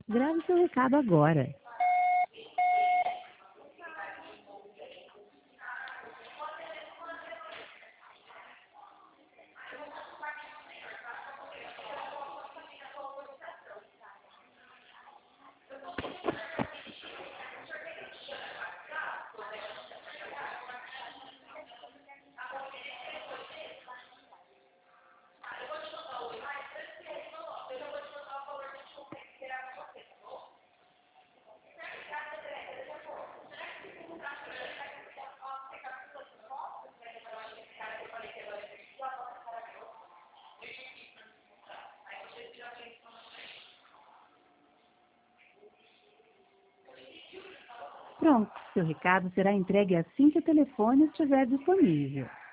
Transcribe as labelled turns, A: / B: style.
A: Grave seu recado agora. Pronto, seu recado será entregue assim que o telefone estiver disponível.